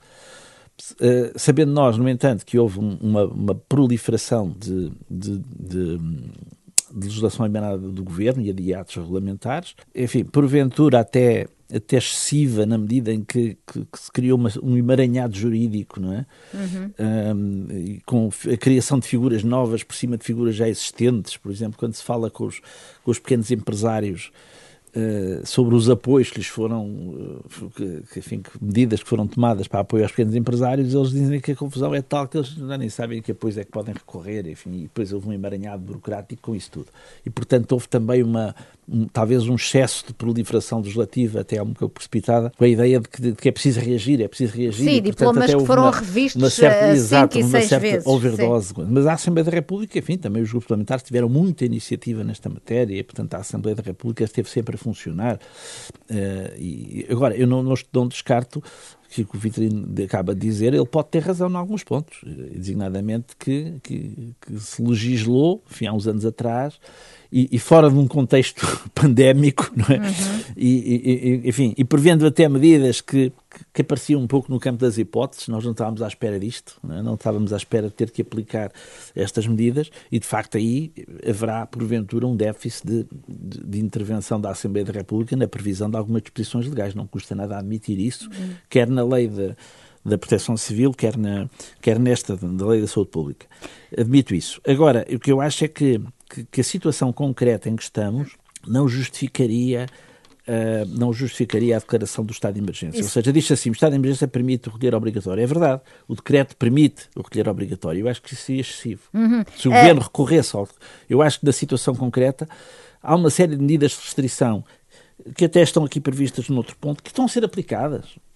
Uh, sabendo nós, no entanto, que houve um, uma, uma proliferação de, de, de, de legislação emanada do Governo e de atos regulamentares, enfim, porventura até... até excessiva na medida em que, que, que se criou uma, um emaranhado jurídico, não é? Uhum. Um, e com a criação de figuras novas por cima de figuras já existentes, por exemplo, quando se fala com os, com os pequenos empresários uh, sobre os apoios que lhes foram, uh, que, que, enfim, que medidas que foram tomadas para apoio aos pequenos empresários, eles dizem que a confusão é tal que eles nem sabem que apoios é que podem recorrer, enfim, e depois houve um emaranhado burocrático com isso tudo. E, portanto, houve também uma Um, talvez um excesso de proliferação legislativa, até um pouco precipitada, com a ideia de que, de que é preciso reagir, é preciso reagir. Sim, e, portanto, diplomas até que foram uma, revistos uma certa, cinco exato, e uma seis certa vezes. overdose. Sim. Mas a Assembleia da República, enfim, também os grupos parlamentares tiveram muita iniciativa nesta matéria, e, portanto, a Assembleia da República esteve sempre a funcionar. Uh, e, agora, eu não, não descarto que o que o Vitorino acaba de dizer, ele pode ter razão em alguns pontos, designadamente que, que, que se legislou, enfim, há uns anos atrás, e, e fora de um contexto pandémico, não é? Uhum. E, e, enfim, e prevendo até medidas que, que, que apareciam um pouco no campo das hipóteses, nós não estávamos à espera disto, não é? Não estávamos à espera de ter que aplicar estas medidas, e de facto aí haverá, porventura, um déficit de, de, de intervenção da Assembleia da República na previsão de algumas disposições legais, não custa nada admitir isso, uhum. quer na lei de, da Proteção Civil, quer, na, quer nesta da lei da Saúde Pública. Admito isso. Agora, o que eu acho é que, que, que a situação concreta em que estamos não justificaria, uh, não justificaria a declaração do estado de emergência. Isso. Ou seja, diz assim, o estado de emergência permite o recolher obrigatório. É verdade, o decreto permite o recolher obrigatório. Eu acho que isso seria excessivo. Uhum. Se o é... governo recorresse ao... Eu acho que na situação concreta há uma série de medidas de restrição que até estão aqui previstas noutro ponto, que estão a ser aplicadas.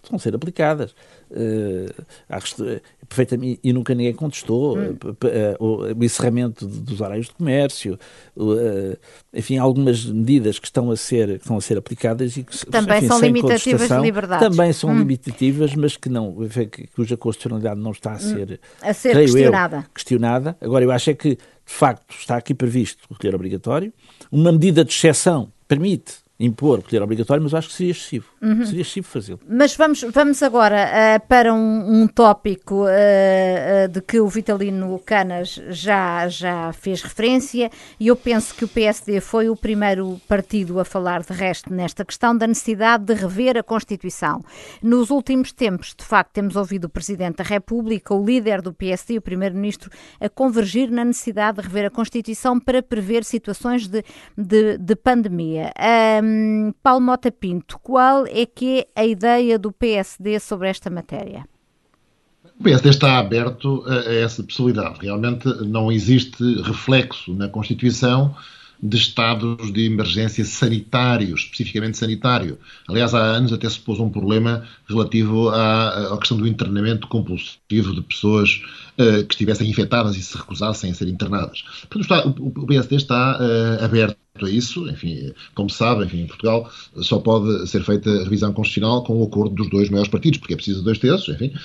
vão ser aplicadas. Uh, perfeitamente, e nunca ninguém contestou hum. uh, uh, o encerramento dos horários de comércio, uh, enfim, algumas medidas que estão a ser, que estão a ser aplicadas e que também enfim, são limitativas de liberdades. Também são hum. limitativas, mas que não, cuja constitucionalidade não está a ser, hum. a ser questionada. Eu, questionada. Agora, eu acho é que, de facto, está aqui previsto o recolher obrigatório. Uma medida de exceção permite impor o recolher obrigatório, mas eu acho que seria excessivo. Uhum. Seria excessivo fazê-lo. Mas vamos, vamos agora uh, para um, um tópico uh, uh, de que o Vitalino Canas já, já fez referência, e eu penso que o P S D foi o primeiro partido a falar de resto nesta questão da necessidade de rever a Constituição. Nos últimos tempos, de facto, temos ouvido o Presidente da República, o líder do P S D e o Primeiro-Ministro a convergir na necessidade de rever a Constituição para prever situações de, de, de pandemia. Um, Paulo Mota Pinto, qual é que é a ideia do P S D sobre esta matéria? O P S D está aberto a, a essa possibilidade. Realmente não existe reflexo na Constituição de estados de emergência sanitário, especificamente sanitário. Aliás, há anos até se pôs um problema relativo à, à questão do internamento compulsivo de pessoas uh, que estivessem infectadas e se recusassem a ser internadas. Portanto, o, o P S D está uh, aberto a isso. Enfim, como se sabe, enfim, em Portugal só pode ser feita a revisão constitucional com o acordo dos dois maiores partidos, porque é preciso de dois terços. Enfim,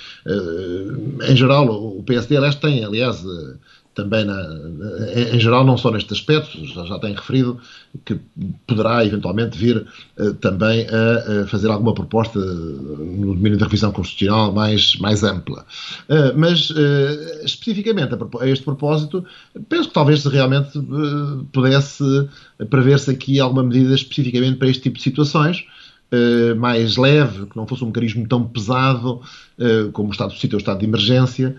uh, em geral, o P S D, aliás, tem, aliás, uh, também, na, em geral, não só neste aspecto, já, já tenho referido, que poderá eventualmente vir uh, também a, a fazer alguma proposta no domínio da revisão constitucional mais, mais ampla. Uh, mas, uh, especificamente a, a este propósito, penso que talvez realmente uh, pudesse prever-se aqui alguma medida especificamente para este tipo de situações, Uh, mais leve, que não fosse um mecanismo tão pesado uh, como o estado de sítio ou o estado de emergência.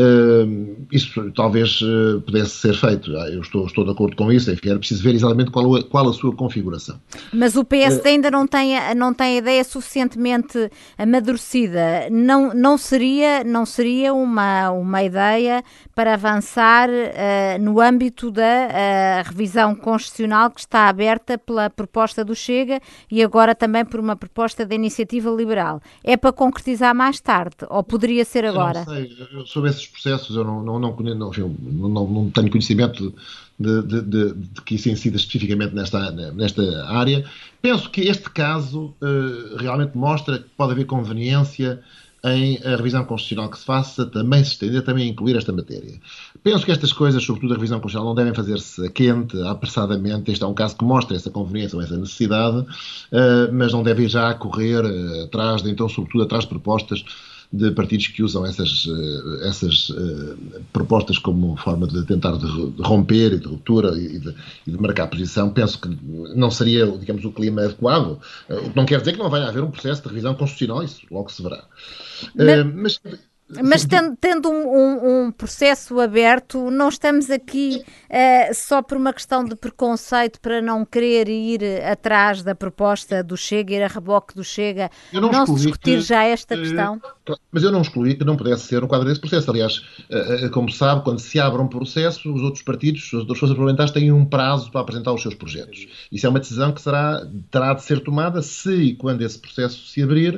Uh, isso talvez uh, pudesse ser feito. Eu estou, estou de acordo com isso. Enfim, era preciso ver exatamente qual, qual a sua configuração. Mas o P S D uh, ainda não tem, não tem a ideia suficientemente amadurecida. Não, não seria, não seria uma, uma ideia para avançar uh, no âmbito da uh, revisão constitucional que está aberta pela proposta do Chega e agora também por uma proposta da Iniciativa Liberal. É para concretizar mais tarde? Ou poderia ser agora? Eu não sei. Eu, sobre esses processos eu não, não, não, não, não, não, não tenho conhecimento de, de, de, de que isso incida especificamente nesta, nesta área. Penso que este caso uh, realmente mostra que pode haver conveniência em a revisão constitucional que se faça também se estender, também incluir esta matéria. Penso que estas coisas, sobretudo a revisão constitucional, não devem fazer-se a quente, apressadamente. Este é um caso que mostra essa conveniência ou essa necessidade, uh, mas não deve ir já a correr uh, atrás, de, então, sobretudo atrás de propostas de partidos que usam essas, uh, essas uh, propostas como forma de tentar de romper e de ruptura e de, e de marcar posição. Penso que não seria, digamos, o clima adequado. Uh, não quer dizer que não venha a haver um processo de revisão constitucional, isso logo se verá. Uh, mas... Mas tendo, tendo um, um, um processo aberto, não estamos aqui uh, só por uma questão de preconceito para não querer ir atrás da proposta do Chega, ir a reboque do Chega, não, não se discutir que, já esta questão? Uh, mas eu não excluí que não pudesse ser no quadro desse processo. Aliás, uh, uh, como se sabe, quando se abre um processo, os outros partidos, as outras forças parlamentares têm um prazo para apresentar os seus projetos. Isso é uma decisão que será, terá de ser tomada se e quando esse processo se abrir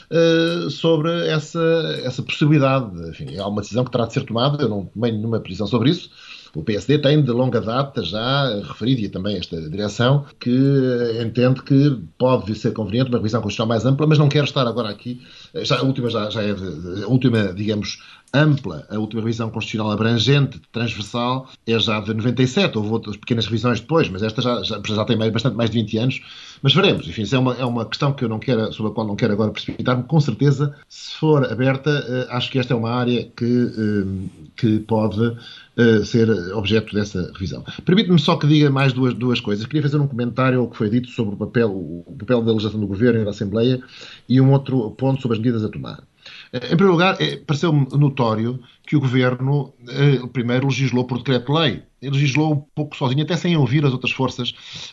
uh, sobre essa, essa possibilidade. Enfim, há uma decisão que terá de ser tomada, eu não tomei nenhuma posição sobre isso. O P S D tem de longa data já referido, e também esta direção, que entende que pode ser conveniente uma revisão constitucional mais ampla, mas não quero estar agora aqui. Já, a última já, já é de, a última, digamos, ampla, a última revisão constitucional abrangente, transversal, é já de noventa e sete, houve outras pequenas revisões depois, mas esta já, já, já tem mais, bastante mais de vinte anos, mas veremos. Enfim, isso é uma, é uma questão que eu não quero, sobre a qual não quero agora precipitar-me. Com certeza, se for aberta, acho que esta é uma área que, que pode ser objeto dessa revisão. Permite-me só que diga mais duas, duas coisas. Queria fazer um comentário ao que foi dito sobre o papel, o papel da legislação do Governo e da Assembleia e um outro ponto sobre as medidas a tomar. Em primeiro lugar, pareceu-me notório que o Governo, primeiro, legislou por decreto-lei. Ele legislou um pouco sozinho, até sem ouvir as outras forças.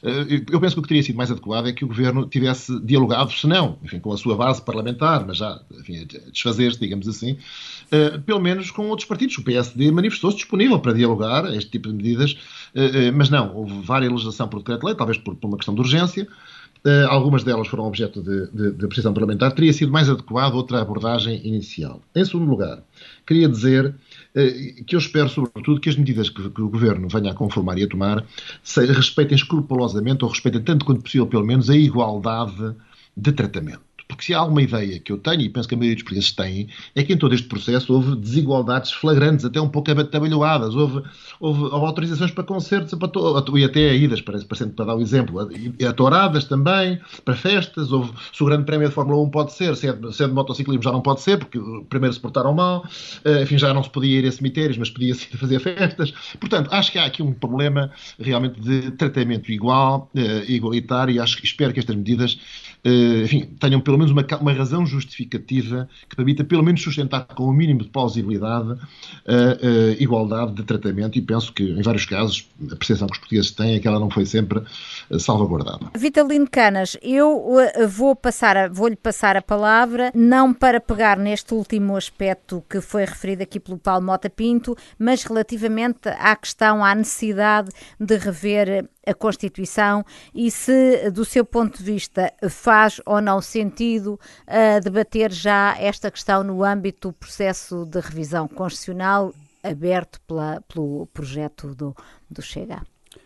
Eu penso que o que teria sido mais adequado é que o Governo tivesse dialogado, se não, enfim, com a sua base parlamentar, mas já, enfim, desfazer-se, digamos assim, pelo menos com outros partidos. O P S D manifestou-se disponível para dialogar este tipo de medidas, mas não, houve várias legislação por decreto-lei, talvez por, por uma questão de urgência. uh, algumas delas foram objeto de, de, de apreciação parlamentar, teria sido mais adequado outra abordagem inicial. Em segundo lugar, queria dizer uh, que eu espero, sobretudo, que as medidas que, que o Governo venha a conformar e a tomar se, respeitem escrupulosamente, ou respeitem tanto quanto possível, pelo menos, a igualdade de tratamento. Porque se há alguma ideia que eu tenho, e penso que a maioria dos portugueses têm, é que em todo este processo houve desigualdades flagrantes, até um pouco atabalhoadas. Houve, houve, houve autorizações para concertos para to, e até idas, para, para dar o exemplo, atouradas também, para festas. Houve, se o grande prémio de Fórmula um pode ser, se é, de, se é de motociclismo já não pode ser, porque primeiro se portaram mal, enfim, já não se podia ir a cemitérios, mas podia-se fazer festas. Portanto, acho que há aqui um problema realmente de tratamento igual, igualitário, e acho, espero que estas medidas enfim, tenham pelo menos uma, uma razão justificativa que permita pelo menos sustentar com o mínimo de plausibilidade a, a igualdade de tratamento, e penso que em vários casos a percepção que os portugueses têm é que ela não foi sempre salvaguardada. Vitalino Canas, eu vou passar a, vou-lhe passar a palavra, não para pegar neste último aspecto que foi referido aqui pelo Paulo Mota Pinto, mas relativamente à questão, à necessidade de rever a Constituição, e se, do seu ponto de vista, faz ou não sentido uh, debater já esta questão no âmbito do processo de revisão constitucional aberto pela, pelo projeto do, do Chega.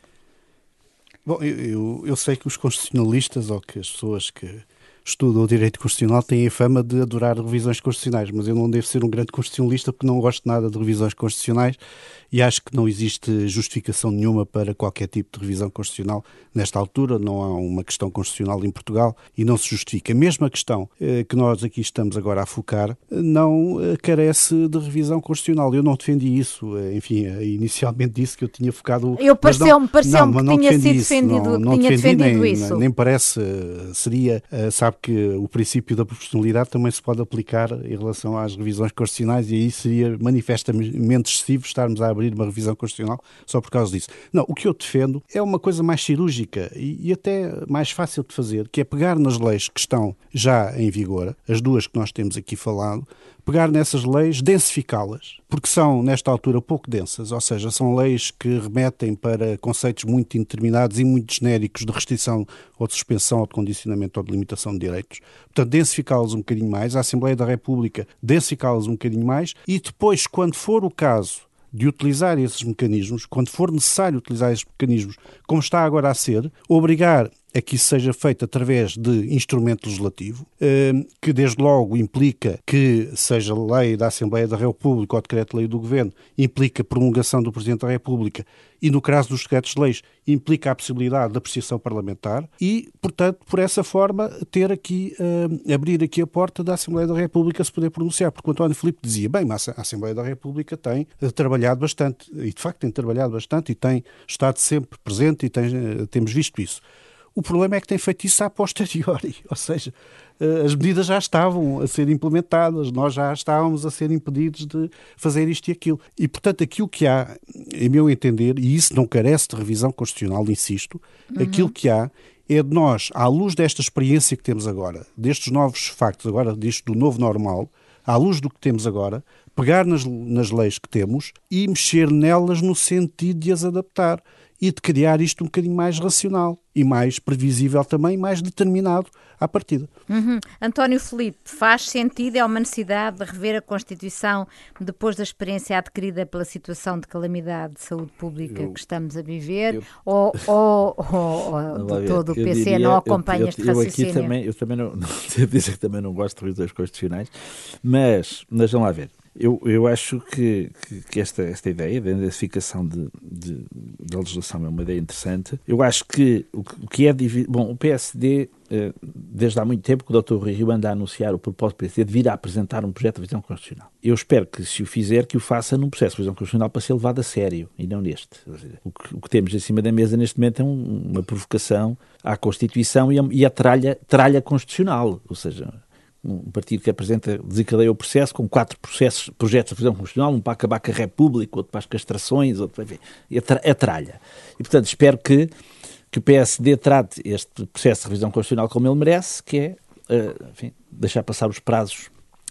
Bom, eu, eu sei que os constitucionalistas, ou que as pessoas que estudam o direito constitucional, têm a fama de adorar revisões constitucionais, mas eu não devo ser um grande constitucionalista porque não gosto nada de revisões constitucionais e acho que não existe justificação nenhuma para qualquer tipo de revisão constitucional nesta altura. Não há uma questão constitucional em Portugal e não se justifica. Mesmo a questão eh, que nós aqui estamos agora a focar não eh, carece de revisão constitucional. Eu não defendi isso. Eh, enfim, eh, inicialmente disse que eu tinha focado... Eu pareceu-me pareceu que tinha sido defendido, não, não tinha defendi, defendido nem, isso. Nem parece, seria, sabe que o princípio da proporcionalidade também se pode aplicar em relação às revisões constitucionais, e aí seria manifestamente excessivo estarmos a abrir uma revisão constitucional só por causa disso. Não, o que eu defendo é uma coisa mais cirúrgica e, e até mais fácil de fazer, que é pegar nas leis que estão já em vigor, as duas que nós temos aqui falado, pegar nessas leis, densificá-las, porque são, nesta altura, pouco densas, ou seja, são leis que remetem para conceitos muito indeterminados e muito genéricos de restrição ou de suspensão ou de condicionamento ou de limitação de direitos. Portanto, densificá-las um bocadinho mais, a Assembleia da República densificá-las um bocadinho mais, e depois, quando for o caso de utilizar esses mecanismos, quando for necessário utilizar esses mecanismos, como está agora a ser, obrigar a que isso seja feito através de instrumento legislativo, que desde logo implica que, seja lei da Assembleia da República ou decreto-lei do Governo, implica promulgação do Presidente da República, e no caso dos decretos-leis implica a possibilidade de apreciação parlamentar e, portanto, por essa forma, ter aqui, uh, abrir aqui a porta da Assembleia da República se poder pronunciar, porque o António Filipe dizia, bem, mas a Assembleia da República tem uh, trabalhado bastante, e de facto tem trabalhado bastante e tem estado sempre presente e tem, uh, temos visto isso. O problema é que tem feito isso a posteriori, ou seja, as medidas já estavam a ser implementadas, nós já estávamos a ser impedidos de fazer isto e aquilo. E, portanto, aquilo que há, em meu entender, e isso não carece de revisão constitucional, insisto, uhum. aquilo que há é de nós, à luz desta experiência que temos agora, destes novos factos, agora disto do novo normal, à luz do que temos agora, pegar nas, nas leis que temos e mexer nelas no sentido de as adaptar e de criar isto um bocadinho mais racional e mais previsível também, mais determinado à partida. Uhum. António Filipe, faz sentido, é uma necessidade de rever a Constituição depois da experiência adquirida pela situação de calamidade de saúde pública eu, que estamos a viver, eu, ou, ou, ou, ou de todo o P C diria, não acompanha eu, este eu, raciocínio? Eu aqui também, eu também não, não devo dizer que também não gosto de revisões constitucionais, mas, mas vamos lá ver. Eu, eu acho que, que, que esta, esta ideia da identificação de, de, da legislação é uma ideia interessante. Eu acho que o, o que é dividido... Bom, o P S D, desde há muito tempo que o doutor Rui Rio anda a anunciar o propósito do P S D de vir a apresentar um projeto de revisão constitucional. Eu espero que, se o fizer, que o faça num processo de revisão constitucional para ser levado a sério e não neste. O que, o que temos em cima da mesa neste momento é um, uma provocação à Constituição e a, e a tralha, tralha constitucional, ou seja... Um partido que apresenta, desencadeia o processo com quatro processos, projetos de revisão constitucional, um para acabar com a República, outro para as castrações, outro para... Enfim, é tralha. E, portanto, espero que, que o P S D trate este processo de revisão constitucional como ele merece, que é, uh, enfim, deixar passar os prazos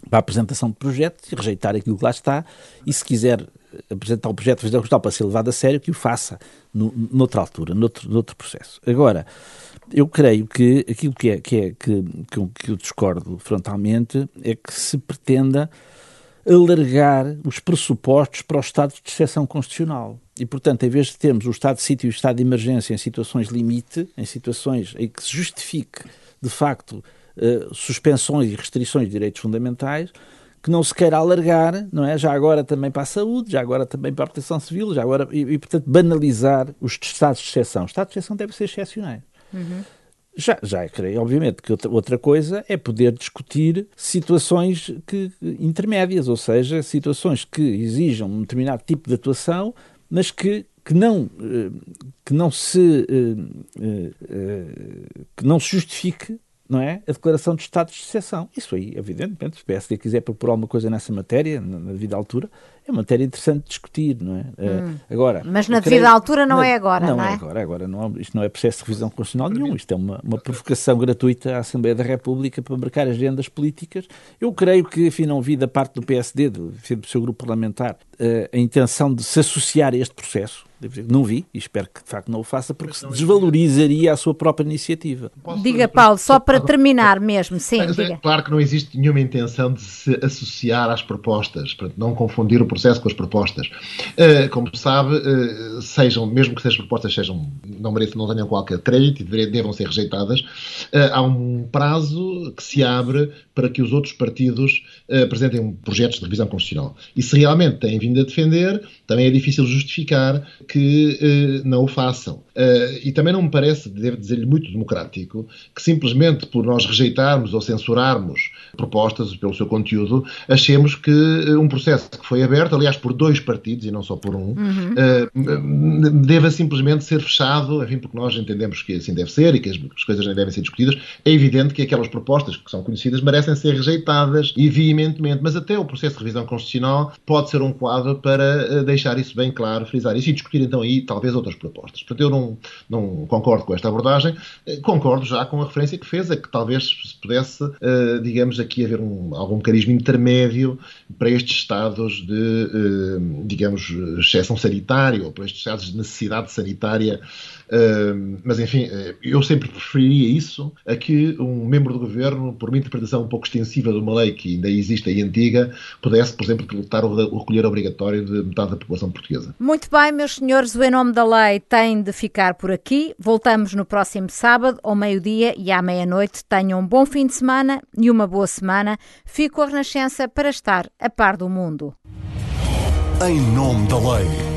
para a apresentação de projetos e rejeitar aquilo que lá está, e se quiser apresentar o projeto de revisão constitucional para ser levado a sério, que o faça no, noutra altura, noutro, noutro processo. Agora, eu creio que aquilo que, é, que, é, que, que, que eu discordo frontalmente é que se pretenda alargar os pressupostos para o estado de exceção constitucional. E, portanto, em vez de termos o estado de sítio e o estado de emergência em situações limite, em situações em que se justifique, de facto, uh, suspensões e restrições de direitos fundamentais, que não se queira alargar, não é? Já agora também para a saúde, já agora também para a proteção civil, já agora, e, e portanto, banalizar os estados de exceção. Os estados de exceção devem ser excepcionais. Uhum. Já, já creio, obviamente, que outra, outra coisa é poder discutir situações que, intermédias, ou seja, situações que exijam um determinado tipo de atuação, mas que, que, não, que, não, se, que não se justifique, não é, a declaração de estado de exceção. Isso aí, evidentemente, se o P S D quiser propor alguma coisa nessa matéria, na devida altura, é uma matéria interessante de discutir, não é? Hum. Agora, mas na devida creio, altura não na, é agora, não, não é? Não é agora, agora não, isto não é processo de revisão constitucional nenhum, isto é uma, uma provocação gratuita à Assembleia da República para marcar agendas políticas. Eu creio que, enfim, não vi da parte do P S D, do, do seu grupo parlamentar, a intenção de se associar a este processo. Não vi, e espero que de facto não o faça, porque se desvalorizaria a sua própria iniciativa. Diga, Paulo, só para terminar mesmo, sim. É, diga. Claro que não existe nenhuma intenção de se associar às propostas, para não confundir o processo com as propostas. Uh, como sabe, uh, sejam, mesmo que essas propostas sejam, não mereçam, não tenham qualquer crédito e devam ser rejeitadas, uh, há um prazo que se abre para que os outros partidos uh, apresentem projetos de revisão constitucional. E se realmente têm vindo a defender, também é difícil justificar que uh, não o façam. Uh, e também não me parece, devo dizer-lhe, muito democrático que simplesmente por nós rejeitarmos ou censurarmos propostas pelo seu conteúdo, achemos que uh, um processo que foi aberto, aliás, por dois partidos e não só por um, uhum. uh, deva simplesmente ser fechado, enfim, porque nós entendemos que assim deve ser e que as, as coisas nem devem ser discutidas. É evidente que aquelas propostas que são conhecidas merecem ser rejeitadas e veementemente, mas até o processo de revisão constitucional pode ser um quadro para uh, deixar isso bem claro, frisar isso e discutir então aí talvez outras propostas. Portanto, eu não, não concordo com esta abordagem, uh, concordo já com a referência que fez, a que talvez se pudesse, uh, digamos, aqui haver um, algum mecanismo intermédio para estes estados de, uh, digamos, exceção sanitária ou para estes estados de necessidade sanitária. Uh, mas, enfim, eu sempre preferiria isso a que um membro do governo, por uma interpretação um pouco extensiva de uma lei que ainda existe e antiga, pudesse, por exemplo, decretar o recolher obrigatório de metade da população portuguesa. Muito bem, meus senhores, o Em Nome da Lei tem de ficar por aqui. Voltamos no próximo sábado, ao meio-dia e à meia-noite. Tenham um bom fim de semana e uma boa semana. Fico a Renascença para estar a par do mundo. Em Nome da Lei.